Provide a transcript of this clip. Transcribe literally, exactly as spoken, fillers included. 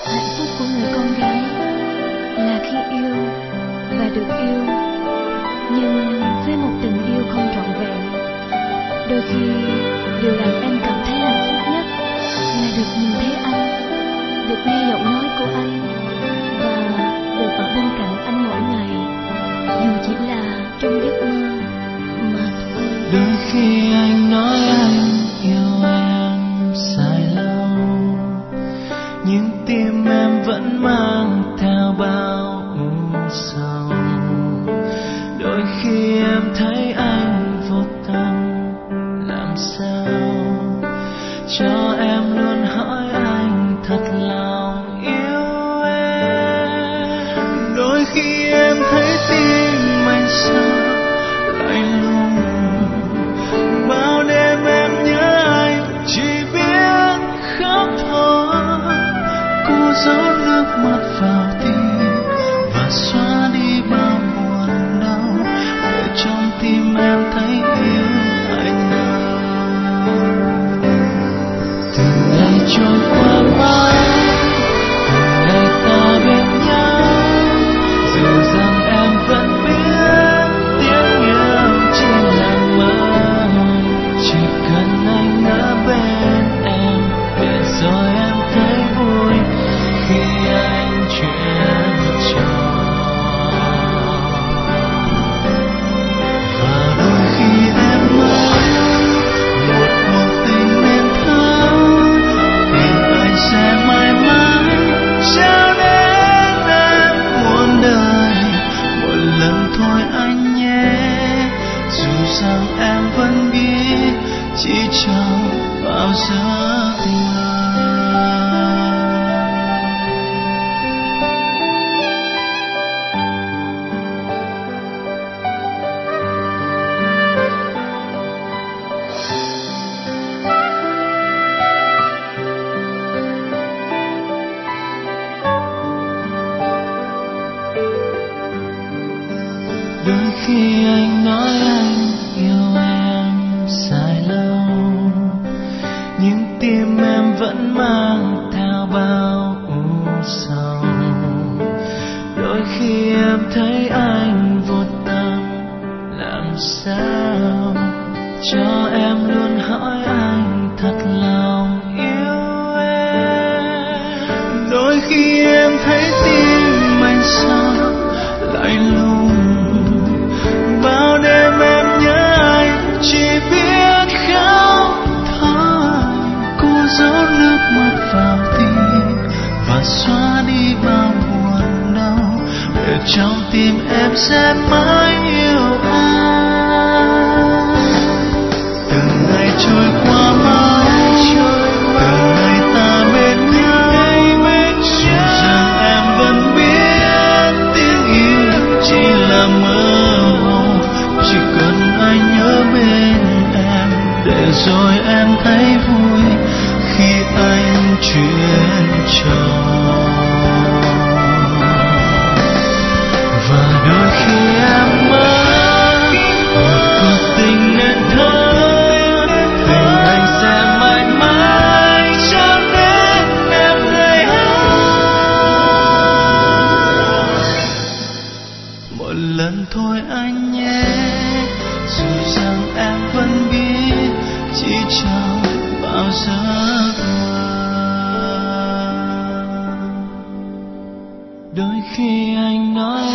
Hạnh phúc của người con gái là khi yêu và được yêu, nhưng với một tình yêu không trọn vẹn. Đôi khi điều làm em cảm thấy hạnh phúc nhất là được nhìn thấy anh, được nghe giọng nói của anh và được ở bên cạnh anh mỗi ngày, dù chỉ là trong giấc mơ mà thôi. Đôi khi anh nói anh yêu em dài lâu, nhưng tim em vẫn mang theo bao ưu sầu. Đôi khi em thấy anh vô tâm, làm sao cho em luôn hỏi anh thật lòng yêu em. Đôi khi em thấy tim anh sao lạnh lùng, bao đêm em nhớ anh chỉ biết khóc thôi. Cô giấu nước mắt vào tim và xóa đi bao buồn đau, để trong tim em thấy yêu anh hơn. Từng ngày trôi qua mãi, từng ngày ta bên nhau, dù rằng em vẫn biết tiếng yêu chỉ là mơ. Chỉ cần anh ở bên em, để rồi em thấy vui khi anh chuyển trò. Và đôi khi em mơ một cuộc tình nên thấu, thì anh sẽ mãi mãi trao đến em muôn đời. Một lần thôi anh nhé, dù rằng em vẫn biết chỉ trong bao giờ tình đôi khi anh nói anh yêu em dài lâu, nhưng tim em vẫn mang theo bao ưu sầu. Đôi khi em thấy anh vô tâm, làm sao cho em luôn hỏi anh thật lòng yêu em. Đôi khi em thấy tim anh sao lạnh lùng, bao đêm em nhớ anh chỉ biết khóc thôi. Cô giấu nước mắt vào tim và xóa đi bao buồn đau, để trong tim em sẽ mãi yêu anh. Từng ngày trôi qua mãi, từng ngày ta bên nhau, dù rằng em vẫn biết tiếng yêu chỉ là mơ hồ. Chỉ cần anh nhớ bên em, để rồi em thấy vui khi anh chuyển trò. Và đôi khi em mơ một cuộc tình nên thôi, thì anh sẽ mãi mãi trao đến em người hơn. Một lần thôi anh nhé, dù rằng em vẫn biết chỉ trong bao giấc mơ. Đôi khi anh nói